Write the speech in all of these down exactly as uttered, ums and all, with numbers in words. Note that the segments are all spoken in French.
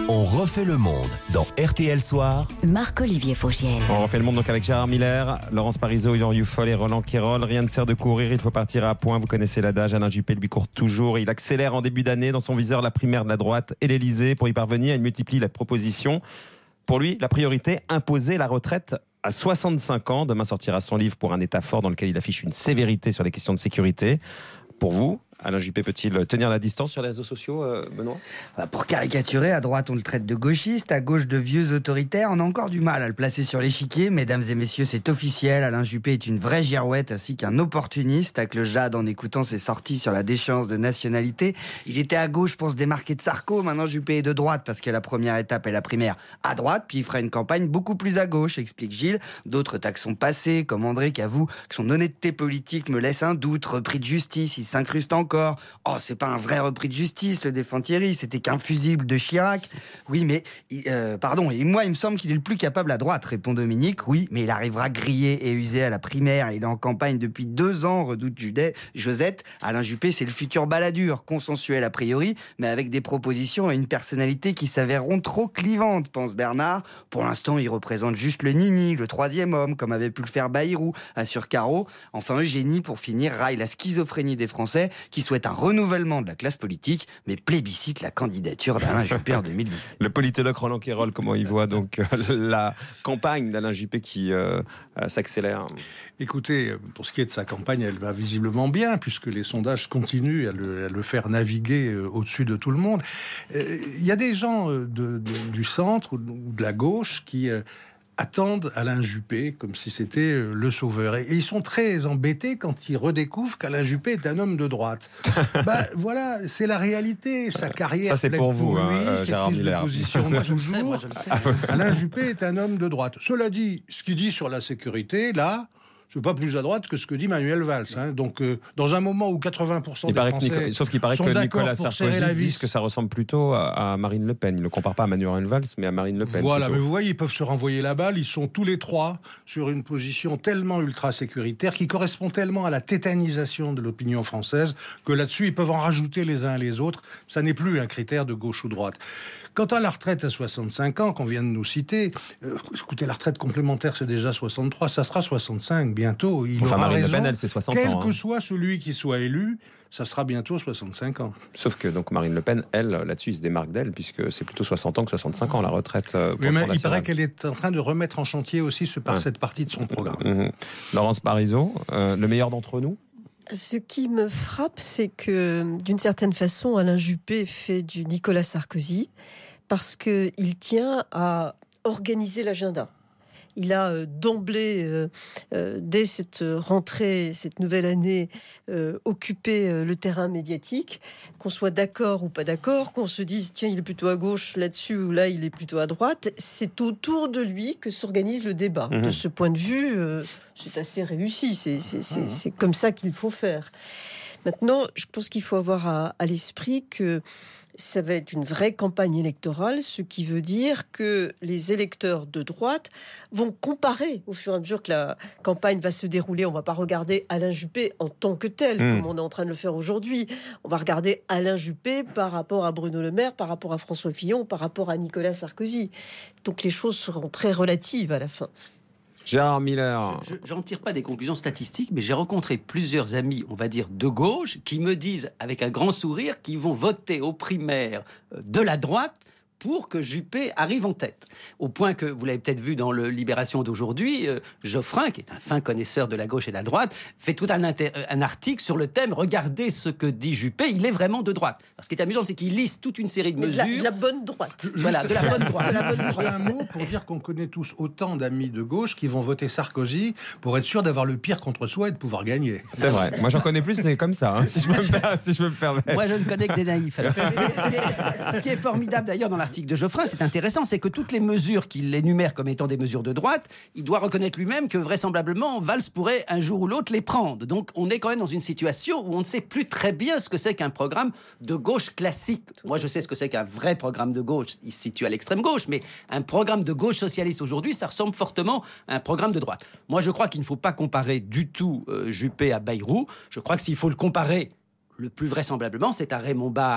On refait le monde dans R T L Soir. Marc-Olivier Fogiel. On refait le monde donc avec Gérard Miller, Laurence Parisot, Yvan Youfol et Roland Quérol. Rien ne sert de courir, il faut partir à point. Vous connaissez l'adage, Alain Juppé lui court toujours. Il accélère en début d'année dans son viseur la primaire de la droite et l'Élysée. Pour y parvenir, il multiplie les propositions. Pour lui, la priorité, imposer la retraite à soixante-cinq ans. Demain sortira son livre Pour un État fort dans lequel il affiche une sévérité sur les questions de sécurité. Pour vous, Alain Juppé peut-il tenir la distance sur les réseaux sociaux, euh, Benoît ? Pour caricaturer, à droite on le traite de gauchiste, à gauche de vieux autoritaire. On a encore du mal à le placer sur l'échiquier. Mesdames et messieurs, c'est officiel. Alain Juppé est une vraie girouette ainsi qu'un opportuniste. Tacle le jade en écoutant ses sorties sur la déchéance de nationalité. Il était à gauche pour se démarquer de Sarko. Maintenant Juppé est de droite parce que la première étape est la primaire à droite. Puis il fera une campagne beaucoup plus à gauche, explique Gilles. D'autres taxent son passé, comme André qui avoue que son honnêteté politique me laisse un doute. Repris de justice, il s'incruste encore. Oh, c'est pas un vrai repris de justice, le défend Thierry, c'était qu'un fusible de Chirac. Oui, mais, euh, pardon, et moi, il me semble qu'il est le plus capable à droite, répond Dominique. Oui, mais il arrivera grillé et usé à la primaire. Il est en campagne depuis deux ans, redoute Judet, Josette. Alain Juppé, c'est le futur baladur, consensuel a priori, mais avec des propositions et une personnalité qui s'avéreront trop clivantes, pense Bernard. Pour l'instant, il représente juste le nini, le troisième homme, comme avait pu le faire Bayrou, assure Caro. Enfin, Eugénie, pour finir, raille la schizophrénie des Français, qui souhaitent un renouvellement de la classe politique, mais plébiscite la candidature d'Alain Juppé en deux mille dix-sept. Le politologue Roland Quérol, comment il voit donc euh, la campagne d'Alain Juppé qui euh, euh, s'accélère ? Écoutez, pour ce qui est de sa campagne, elle va visiblement bien, puisque les sondages continuent à le, à le faire naviguer euh, au-dessus de tout le monde. Il euh, y a des gens euh, de, de, du centre ou de la gauche qui... Euh, attendent Alain Juppé comme si c'était le sauveur. Et ils sont très embêtés quand ils redécouvrent qu'Alain Juppé est un homme de droite. bah, voilà, c'est la réalité. Sa carrière... Ça, c'est pour vous, pour lui, hein, Gérard Miller. Position de toujours. Alain Juppé est un homme de droite. Cela dit, ce qu'il dit sur la sécurité, là... c'est pas plus à droite que ce que dit Manuel Valls. Hein. Donc, euh, dans un moment où quatre-vingts pour cent des Français Nicolas, sauf qu'il paraît sont que Nicolas Sarkozy dit que ça ressemble plutôt à, à Marine Le Pen. Il ne le compare pas à Manuel Valls, mais à Marine Le Pen. Voilà, plutôt. mais vous voyez, ils peuvent se renvoyer la balle. Ils sont tous les trois sur une position tellement ultra-sécuritaire qui correspond tellement à la tétanisation de l'opinion française que là-dessus, ils peuvent en rajouter les uns les autres. Ça n'est plus un critère de gauche ou droite. Quant à la retraite à soixante-cinq ans, qu'on vient de nous citer, euh, écoutez, la retraite complémentaire, c'est déjà soixante-trois, ça sera soixante-cinq bientôt. Il enfin, aura Marine raison, Le Pen, elle, c'est soixante quel ans. que hein. soit celui qui soit élu, ça sera bientôt soixante-cinq ans. Sauf que donc Marine Le Pen, elle, là-dessus, il se démarque d'elle, puisque c'est plutôt soixante ans que soixante-cinq ans, la retraite. Euh, pour oui, mais il national. Paraît qu'elle est en train de remettre en chantier aussi ce, par ouais. cette partie de son programme. Mmh. Laurence Parisot, euh, le meilleur d'entre nous ? Ce qui me frappe, c'est que, d'une certaine façon, Alain Juppé fait du Nicolas Sarkozy, parce qu'il tient à organiser l'agenda. Il a euh, d'emblée, euh, euh, dès cette rentrée, cette nouvelle année, euh, occupé euh, le terrain médiatique. Qu'on soit d'accord ou pas d'accord, qu'on se dise tiens, il est plutôt à gauche là-dessus ou là, il est plutôt à droite, c'est autour de lui que s'organise le débat. Mmh. De ce point de vue, euh, c'est assez réussi. C'est, c'est, c'est, mmh. c'est comme ça qu'il faut faire. Maintenant, je pense qu'il faut avoir à, à l'esprit que ça va être une vraie campagne électorale, ce qui veut dire que les électeurs de droite vont comparer au fur et à mesure que la campagne va se dérouler. On ne va pas regarder Alain Juppé en tant que tel, mmh. comme on est en train de le faire aujourd'hui. On va regarder Alain Juppé par rapport à Bruno Le Maire, par rapport à François Fillon, par rapport à Nicolas Sarkozy. Donc les choses seront très relatives à la fin. Gérard Miller. Je n'en tire pas des conclusions statistiques, mais j'ai rencontré plusieurs amis, on va dire, de gauche, qui me disent, avec un grand sourire, qu'ils vont voter aux primaires de la droite pour que Juppé arrive en tête. Au point que, vous l'avez peut-être vu dans le Libération d'aujourd'hui, euh, Geoffrin, qui est un fin connaisseur de la gauche et de la droite, fait tout un, inter- un article sur le thème « Regardez ce que dit Juppé, il est vraiment de droite ». Alors, ce qui est amusant, c'est qu'il liste toute une série de Mais mesures... De la, de la bonne droite. Juste, voilà, de la bonne droite. de la bonne Juste droite. un mot pour dire qu'on connaît tous autant d'amis de gauche qui vont voter Sarkozy pour être sûr d'avoir le pire contre soi et de pouvoir gagner. C'est vrai. Moi, j'en connais plus, c'est comme ça, hein, si, je me per- si je me permets. Moi, je ne connais que des naïfs. Alors. ce, qui est, ce qui est formidable, d'ailleurs, dans l'article de Geoffrin, c'est intéressant, c'est que toutes les mesures qu'il énumère comme étant des mesures de droite, il doit reconnaître lui-même que vraisemblablement Valls pourrait un jour ou l'autre les prendre. Donc on est quand même dans une situation où on ne sait plus très bien ce que c'est qu'un programme de gauche classique. Moi je sais ce que c'est qu'un vrai programme de gauche, il se situe à l'extrême gauche, mais un programme de gauche socialiste aujourd'hui, ça ressemble fortement à un programme de droite. Moi je crois qu'il ne faut pas comparer du tout euh, Juppé à Bayrou. Je crois que s'il faut le comparer, le plus vraisemblablement, c'est à Raymond Barre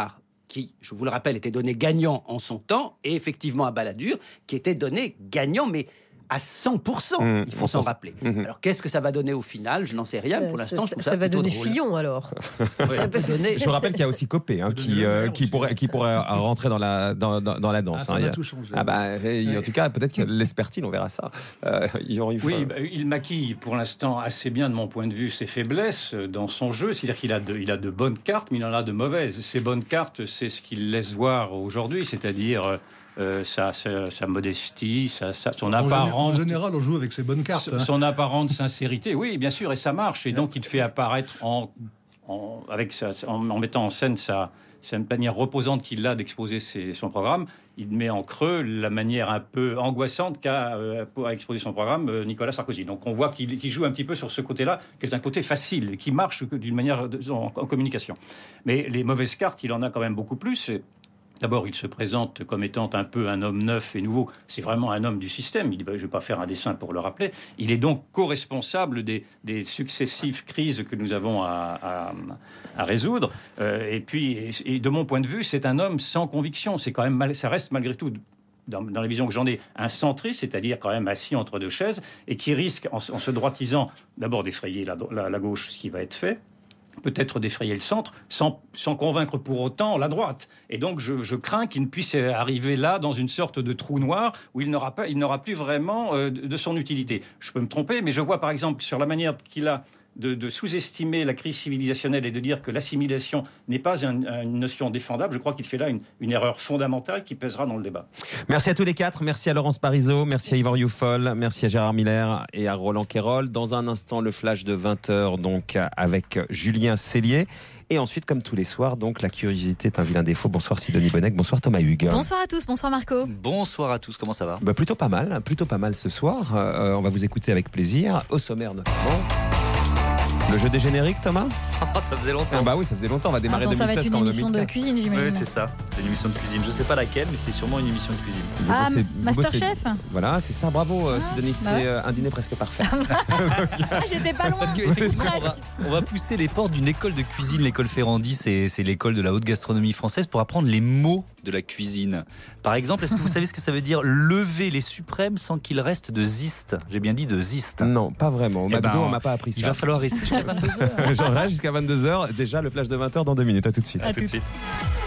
qui, je vous le rappelle, était donné gagnant en son temps, et effectivement à Balladur, qui était donné gagnant, mais à cent pour cent, Mmh, il faut s'en rappeler. Mmh. Alors, qu'est-ce que ça va donner au final? Je n'en sais rien. Pour l'instant, ça, je trouve ça ça va plutôt donner drôle. Fillon, alors. Ça peut donner... Je vous rappelle qu'il y a aussi Copé, hein, qui, euh, qui, pourrait, qui pourrait rentrer dans la, dans, dans, dans la danse. Ah, ça hein. va Il y a- tout changer. Ah bah, et, en tout cas, peut-être que l'Espertine, on verra ça. Euh, ils auront eu Oui, faim. bah, il maquille pour l'instant assez bien, de mon point de vue, ses faiblesses euh, dans son jeu. C'est-à-dire qu'il a de, il a de bonnes cartes, mais il en a de mauvaises. Ces bonnes cartes, c'est ce qu'il laisse voir aujourd'hui, c'est-à-dire euh, sa, sa, sa modestie, sa, sa- son En, géné- apparence. en général, on joue avec ses bonnes cartes. Son- hein. Son apparente sincérité, oui, bien sûr, et ça marche. Et donc, il fait apparaître en, en- avec sa- en, en mettant en scène sa, sa manière reposante qu'il a d'exposer ses- son programme. Il met en creux la manière un peu angoissante qu'a euh, pour exposer son programme euh, Nicolas Sarkozy. Donc, on voit qu'il qu'il joue un petit peu sur ce côté-là, qui est un côté facile, qui marche d'une manière de- en, en communication. Mais les mauvaises cartes, il en a quand même beaucoup plus. Et d'abord, il se présente comme étant un peu un homme neuf et nouveau. C'est vraiment un homme du système. Il dit, bah, je ne vais pas faire un dessin pour le rappeler. Il est donc co-responsable des, des successives crises que nous avons à, à- à résoudre. Euh, et puis, et, et de mon point de vue, c'est un homme sans conviction. C'est quand même mal, ça reste malgré tout, dans, dans la vision que j'en ai, un centriste, c'est-à-dire quand même assis entre deux chaises, et qui risque, en, en se droitisant, d'abord d'effrayer la, la, la gauche, ce qui va être fait, peut-être d'effrayer le centre, sans, sans convaincre pour autant la droite. Et donc, je, je crains qu'il ne puisse arriver là, dans une sorte de trou noir, où il n'aura pas, il n'aura plus vraiment euh, de, de son utilité. Je peux me tromper, mais je vois par exemple sur la manière qu'il a de, de sous-estimer la crise civilisationnelle et de dire que l'assimilation n'est pas un- une notion défendable. Je crois qu'il fait là une, une erreur fondamentale qui pèsera dans le débat. Merci à tous les quatre. Merci à Laurence Parisot, merci à Yvan Rioufol, merci à Gérard Miller et à Roland Quérol. Dans un instant, le flash de vingt heures, donc avec Julien Cellier. Et ensuite, comme tous les soirs, donc la curiosité est un vilain défaut. Bonsoir Sidonie Bonnec, bonsoir Thomas Hugues. Bonsoir à tous, bonsoir Marco. Bonsoir à tous, comment ça va? Bah, plutôt pas mal, plutôt pas mal ce soir. Euh, on va vous écouter avec plaisir. Au sommaire notamment. Le jeu des génériques, Thomas? Ça faisait Ah longtemps. bah oui, ça faisait longtemps. On va démarrer Attends, ça va être deux mille seize une comme en émission de deux mille quatre. cuisine, j'imagine. Oui, c'est ça. C'est une émission de cuisine. Je sais pas laquelle, mais c'est sûrement une émission de cuisine. Vous Ah, bossez- vous Masterchef. bossez- Voilà, c'est ça. Bravo, euh, Sidonie. bah C'est ouais. euh, un dîner presque parfait. Ah, j'étais pas loin. Parce qu'effectivement, on va, on va pousser les portes d'une école de cuisine. L'école Ferrandi, c'est, c'est l'école de la haute gastronomie française pour apprendre les mots de la cuisine. Par exemple, est-ce que vous savez ce que ça veut dire lever les suprêmes sans qu'il reste de ziste? J'ai bien dit de ziste. Non, pas vraiment. Au Eh McDo, ben, on m'a pas appris Il ça. va falloir rester jusqu'à vingt-deux heures. J'en reste jusqu'à vingt-deux heures. Déjà, le flash de vingt heures dans deux minutes. À tout de suite. À tout de suite.